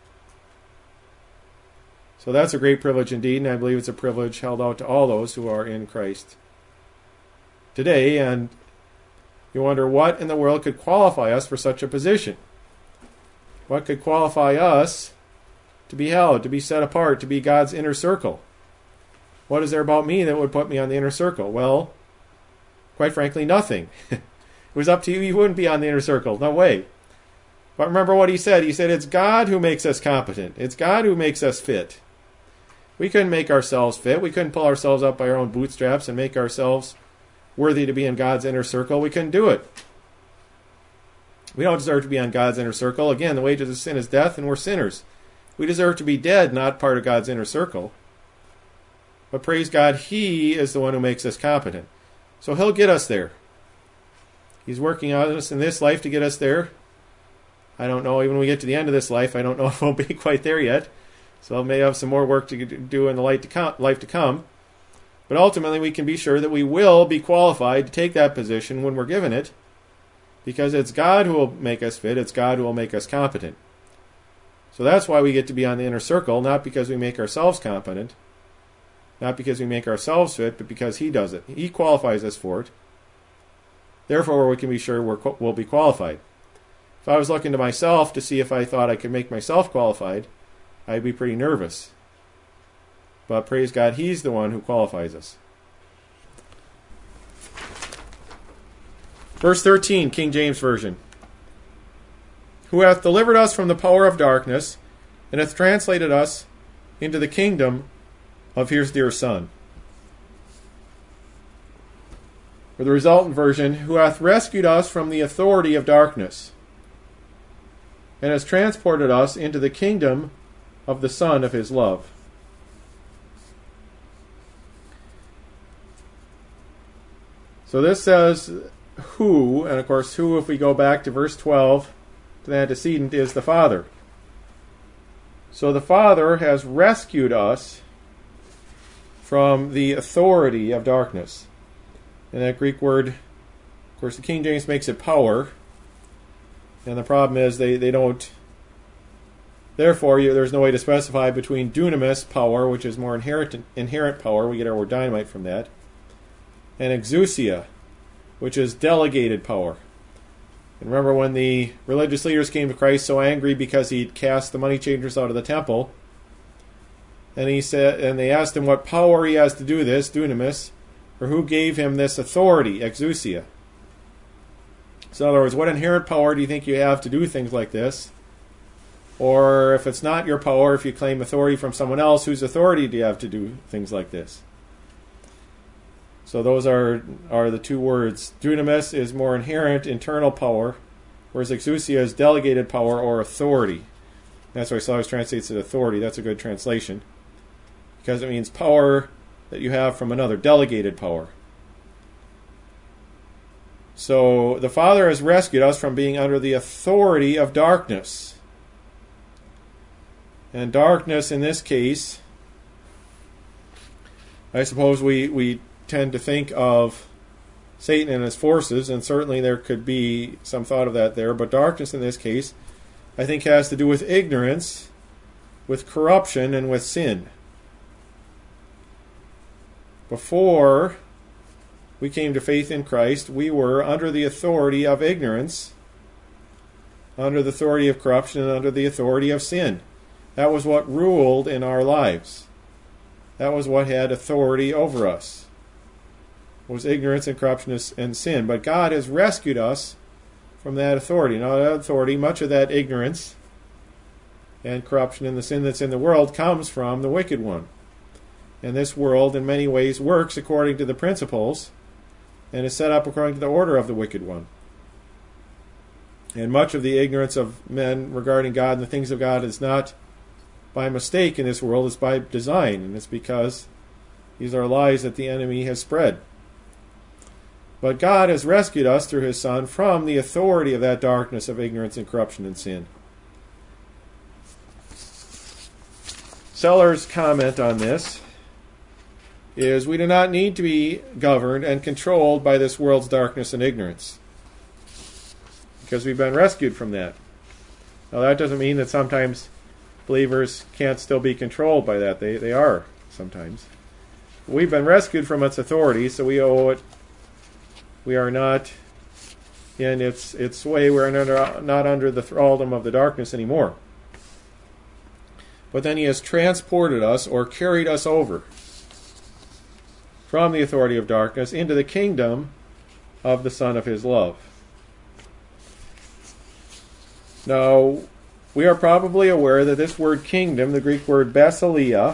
So that's a great privilege indeed, and I believe it's a privilege held out to all those who are in Christ today. And you wonder what in the world could qualify us for such a position. What could qualify us to be held, to be set apart, to be God's inner circle? What is there about me that would put me on the inner circle? Well, quite frankly, nothing. It was up to you, you wouldn't be on the inner circle. No way. But remember what he said. He said it's God who makes us competent. It's God who makes us fit. We couldn't make ourselves fit. We couldn't pull ourselves up by our own bootstraps and make ourselves worthy to be in God's inner circle. We couldn't do it. We don't deserve to be on God's inner circle. Again, the wages of sin is death, and we're sinners. We deserve to be dead, not part of God's inner circle. But praise God, He is the one who makes us competent. So He'll get us there. He's working on us in this life to get us there. I don't know, even when we get to the end of this life, I don't know if we'll be quite there yet. So I may have some more work to do in the life to come. But ultimately, we can be sure that we will be qualified to take that position when we're given it, because it's God who will make us fit. It's God who will make us competent. So that's why we get to be on the inner circle, not because we make ourselves competent, not because we make ourselves fit, but because He does it. He qualifies us for it. Therefore, we can be sure we'll be qualified. If I was looking to myself to see if I thought I could make myself qualified, I'd be pretty nervous. But praise God, He's the one who qualifies us. Verse 13, King James Version. Who hath delivered us from the power of darkness, and hath translated us into the kingdom of His dear Son. For the resultant version, who hath rescued us from the authority of darkness, and has transported us into the kingdom of the Son of His love. So this says who, and of course who, if we go back to verse 12, to the antecedent, is the Father. So the Father has rescued us from the authority of darkness. And that Greek word, of course the King James makes it power, and the problem is they don't. Therefore, there's no way to specify between dunamis, power, which is more inherent power, we get our word dynamite from that, and exousia, which is delegated power. And remember when the religious leaders came to Christ so angry because He'd cast the money changers out of the temple, and they asked Him what power He has to do this, dunamis, or who gave Him this authority, exousia. So in other words, what inherent power do you think you have to do things like this? Or if it's not your power, if you claim authority from someone else, whose authority do you have to do things like this? So those are the two words. Dunamis is more inherent, internal power, whereas exousia is delegated power or authority. That's why Sellars translates it authority. That's a good translation, because it means power that you have from another, delegated power. So the Father has rescued us from being under the authority of darkness. And darkness in this case, I suppose we tend to think of Satan and his forces, and certainly there could be some thought of that there, but darkness in this case, I think, has to do with ignorance, with corruption, and with sin. Before we came to faith in Christ, we were under the authority of ignorance, under the authority of corruption, and under the authority of sin. That was what ruled in our lives. That was what had authority over us. It was ignorance and corruption and sin. But God has rescued us from that authority. Now, that authority, much of that ignorance and corruption and the sin that's in the world comes from the wicked one. And this world, in many ways, works according to the principles and is set up according to the order of the wicked one. And much of the ignorance of men regarding God and the things of God is not by mistake in this world, it's by design, and it's because these are lies that the enemy has spread. But God has rescued us through His Son from the authority of that darkness of ignorance and corruption and sin. Seller's comment on this is, we do not need to be governed and controlled by this world's darkness and ignorance, because we've been rescued from that. Now, that doesn't mean that sometimes believers can't still be controlled by that. They are sometimes. We've been rescued from its authority, so we owe it. We are not in its sway. We're not under the thraldom of the darkness anymore. But then He has transported us, or carried us over, from the authority of darkness into the kingdom of the Son of His love. Now, we are probably aware that this word kingdom, the Greek word basileia,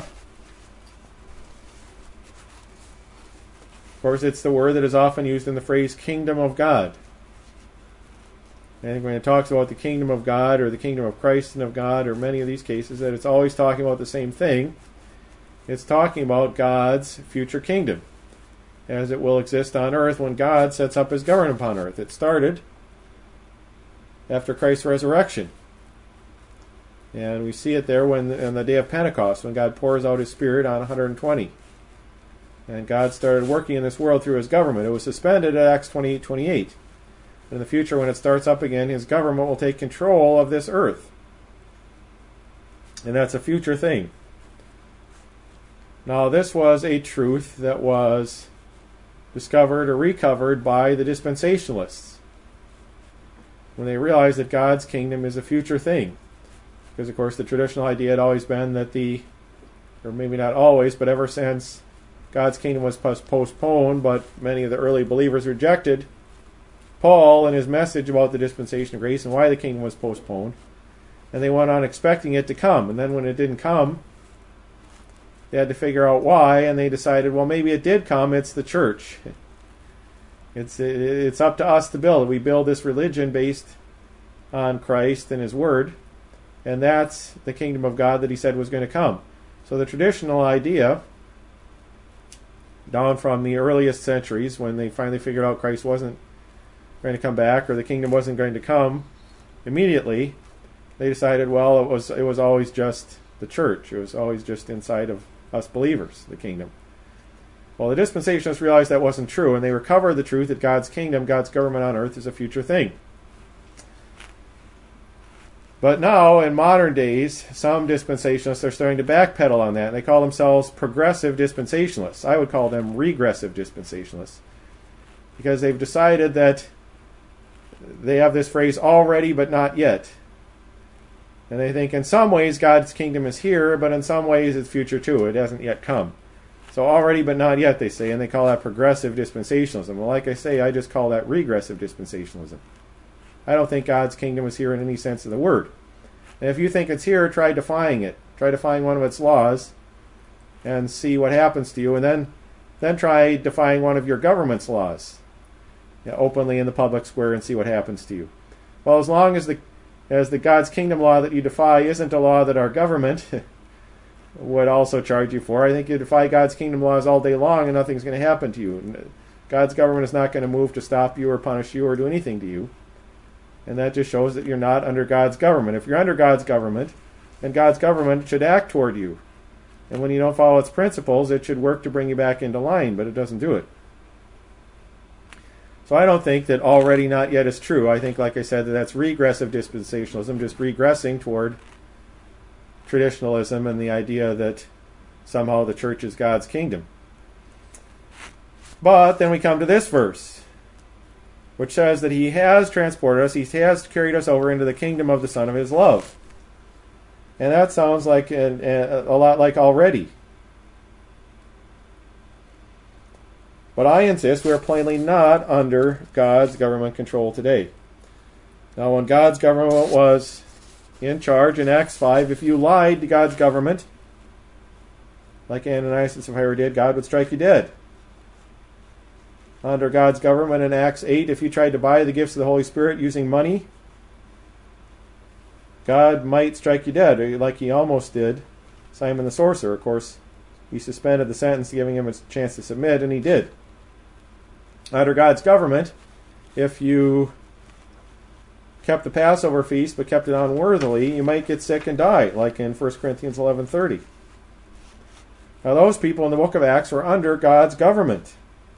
of course, it's the word that is often used in the phrase kingdom of God. And when it talks about the kingdom of God or the kingdom of Christ and of God, or many of these cases, that it's always talking about the same thing. It's talking about God's future kingdom, as it will exist on earth when God sets up His government upon earth. It started after Christ's resurrection. And we see it there on the day of Pentecost, when God pours out His Spirit on 120. And God started working in this world through His government. It was suspended at Acts 28:28. In the future, when it starts up again, His government will take control of this earth. And that's a future thing. Now, this was a truth that was discovered or recovered by the dispensationalists, when they realized that God's kingdom is a future thing. Because, of course, the traditional idea had always been that or maybe not always, but ever since God's kingdom was postponed, but many of the early believers rejected Paul and his message about the dispensation of grace and why the kingdom was postponed. And they went on expecting it to come. And then when it didn't come, they had to figure out why, and they decided, well, maybe it did come, it's the church. It's up to us to build. We build this religion based on Christ and His Word, and that's the kingdom of God that He said was going to come. So the traditional idea, down from the earliest centuries, when they finally figured out Christ wasn't going to come back, or the kingdom wasn't going to come immediately, they decided, well, it was always just the church. It was always just inside of us believers, the kingdom. Well, the dispensationalists realized that wasn't true, and they recovered the truth that God's kingdom, God's government on earth, is a future thing. But now, in modern days, some dispensationalists are starting to backpedal on that, and they call themselves progressive dispensationalists. I would call them regressive dispensationalists, because they've decided that they have this phrase, already but not yet. And they think in some ways God's kingdom is here, but in some ways it's future too. It hasn't yet come. So already but not yet, they say, and they call that progressive dispensationalism. Well, like I say, I just call that regressive dispensationalism. I don't think God's kingdom is here in any sense of the word. And if you think it's here, try defying it. Try defying one of its laws and see what happens to you, and then try defying one of your government's laws, openly in the public square, and see what happens to you. Well, as long as the God's kingdom law that you defy isn't a law that our government would also charge you for, I think you defy God's kingdom laws all day long and nothing's going to happen to you. God's government is not going to move to stop you or punish you or do anything to you. And that just shows that you're not under God's government. If you're under God's government, then God's government should act toward you. And when you don't follow its principles, it should work to bring you back into line, but it doesn't do it. So I don't think that already not yet is true. I think, like I said, that that's regressive dispensationalism, just regressing toward traditionalism and the idea that somehow the church is God's kingdom. But then we come to this verse, which says that he has transported us, he has carried us over into the kingdom of the Son of his love. And that sounds like a lot like already. But I insist we are plainly not under God's government control today. Now, when God's government was in charge in Acts 5, if you lied to God's government, like Ananias and Sapphira did, God would strike you dead. Under God's government in Acts 8, if you tried to buy the gifts of the Holy Spirit using money, God might strike you dead, like he almost did Simon the sorcerer. Of course, he suspended the sentence, giving him a chance to submit, and he did. Under God's government, if you kept the Passover feast but kept it unworthily, you might get sick and die, like in 1 Corinthians 11:30. Now those people in the book of Acts were under God's government.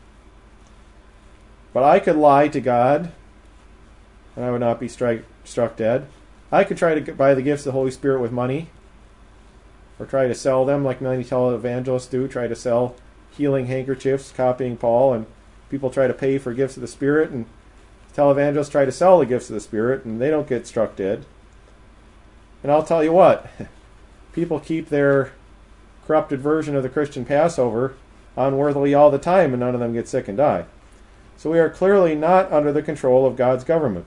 But I could lie to God, and I would not be struck dead. I could try to buy the gifts of the Holy Spirit with money, or try to sell them like many televangelists do, try to sell healing handkerchiefs, copying Paul, and people try to pay for gifts of the Spirit, and televangelists try to sell the gifts of the Spirit, and they don't get struck dead. And I'll tell you what, people keep their corrupted version of the Christian Passover unworthily all the time, and none of them get sick and die. So we are clearly not under the control of God's government.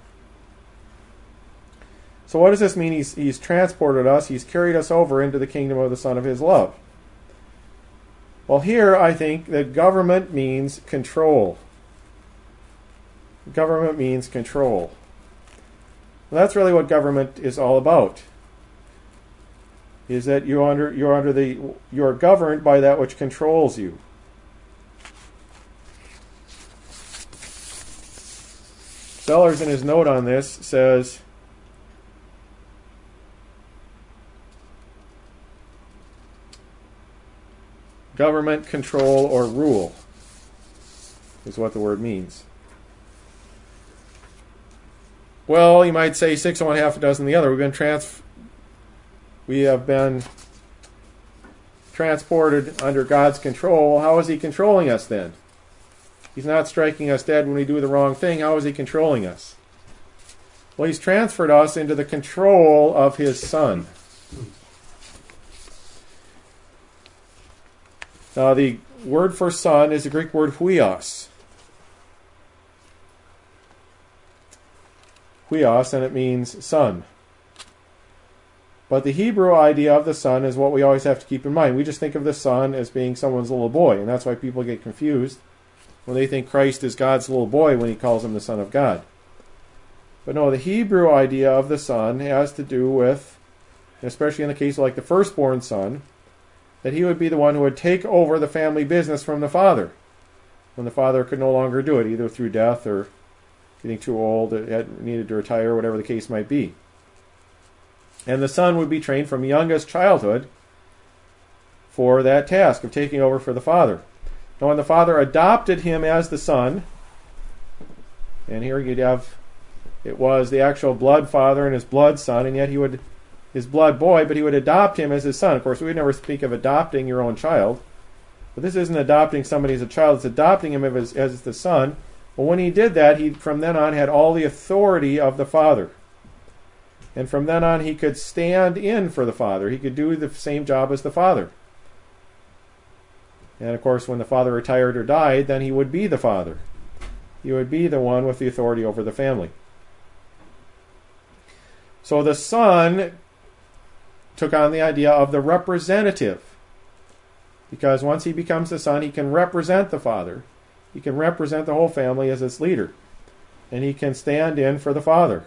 So what does this mean? He's transported us, he's carried us over into the kingdom of the Son of his love. Well, here I think that government means control. Government means control. Well, that's really what government is all about. Is that you're governed by that which controls you. Sellers in his note on this says, government, control, or rule is what the word means. Well, you might say 6 of one, half a dozen the other. We have been transported under God's control. How is he controlling us then? He's not striking us dead when we do the wrong thing. How is he controlling us? Well, he's transferred us into the control of his Son. Now, the word for son is the Greek word huios. Huios, and it means son. But the Hebrew idea of the son is what we always have to keep in mind. We just think of the son as being someone's little boy, and that's why people get confused when they think Christ is God's little boy when he calls him the Son of God. But no, the Hebrew idea of the son has to do with, especially in the case of like the firstborn son, that he would be the one who would take over the family business from the father when the father could no longer do it, either through death or getting too old, needed to retire, whatever the case might be. And the son would be trained from youngest childhood for that task of taking over for the father. Now, when the father adopted him as the son, and here you'd have, it was the actual blood father and his blood son, and yet he would, his blood boy, but he would adopt him as his son. Of course, we would never speak of adopting your own child, but this isn't adopting somebody as a child, it's adopting him as the son. Well, when he did that, he from then on had all the authority of the father. And from then on, he could stand in for the father. He could do the same job as the father. And of course, when the father retired or died, then he would be the father. He would be the one with the authority over the family. So the son took on the idea of the representative. Because once he becomes the son, he can represent the father. He can represent the whole family as its leader. And he can stand in for the father.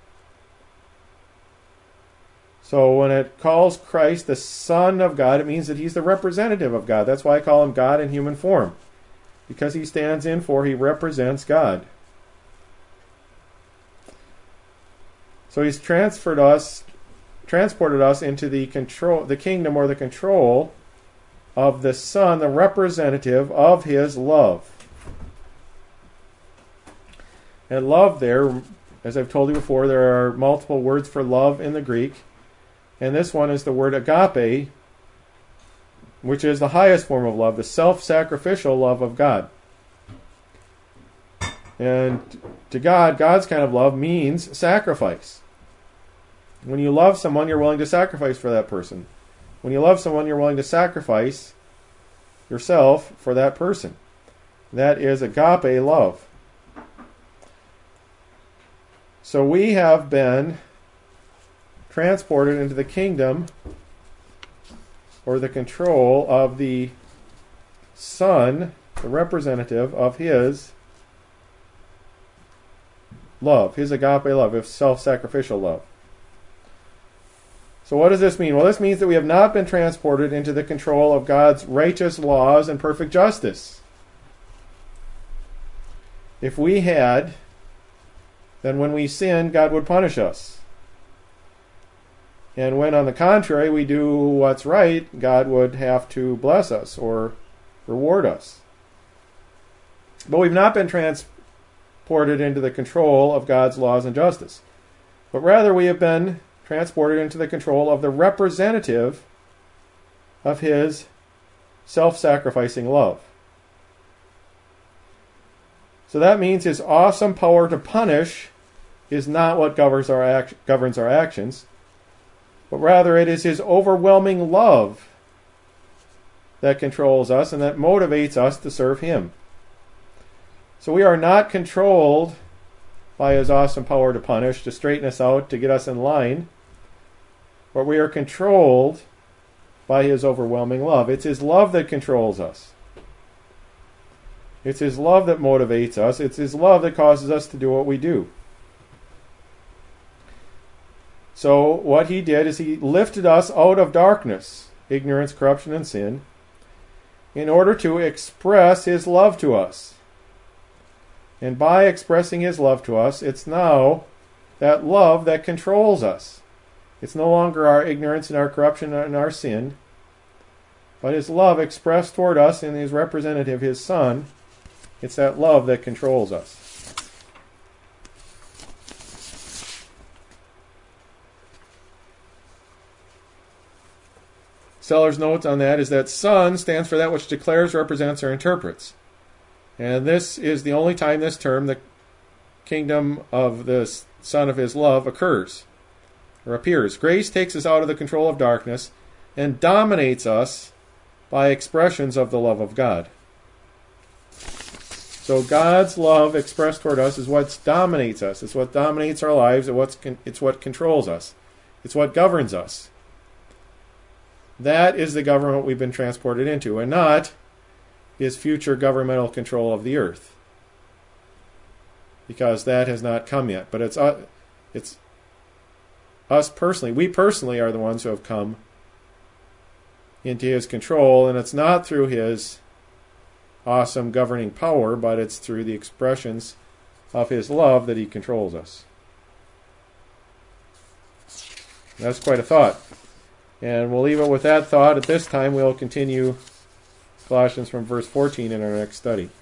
So when it calls Christ the Son of God, it means that he's the representative of God. That's why I call him God in human form. Because he stands in for, he represents God. So he's transported us into the kingdom or the control of the Son, the representative of his love. And love there, as I've told you before, there are multiple words for love in the Greek. And this one is the word agape, which is the highest form of love, the self-sacrificial love of God. And to God, God's kind of love means sacrifice. When you love someone, you're willing to sacrifice for that person. When you love someone, you're willing to sacrifice yourself for that person. That is agape love. So we have been transported into the kingdom or the control of the Son, the representative of His love, His agape love, His self-sacrificial love. So what does this mean? Well, this means that we have not been transported into the control of God's righteous laws and perfect justice. If we had, then when we sin, God would punish us. And when, on the contrary, we do what's right, God would have to bless us or reward us. But we've not been transported into the control of God's laws and justice. But rather we have been transported into the control of the representative of His self-sacrificing love. So that means His awesome power to punish is not what governs our actions, but rather it is His overwhelming love that controls us and that motivates us to serve Him. So we are not controlled by His awesome power to punish, to straighten us out, to get us in line, but we are controlled by His overwhelming love. It's His love that controls us. It's His love that motivates us. It's His love that causes us to do what we do. So what He did is He lifted us out of darkness, ignorance, corruption, and sin, in order to express His love to us. And by expressing His love to us, it's now that love that controls us. It's no longer our ignorance and our corruption and our sin, but His love expressed toward us in His representative, His Son. It's that love that controls us. Seller's note on that is that Son stands for that which declares, represents, or interprets. And this is the only time this term, the kingdom of the Son of His love, occurs or appears. Grace takes us out of the control of darkness and dominates us by expressions of the love of God. So God's love expressed toward us is what dominates us. It's what dominates our lives. It's what controls us. It's what governs us. That is the government we've been transported into, and not His future governmental control of the earth, because that has not come yet. But it's us personally. We personally are the ones who have come into His control, and it's not through His awesome governing power, but it's through the expressions of His love that He controls us. That's quite a thought. And we'll leave it with that thought. At this time, we'll continue Colossians from verse 14 in our next study.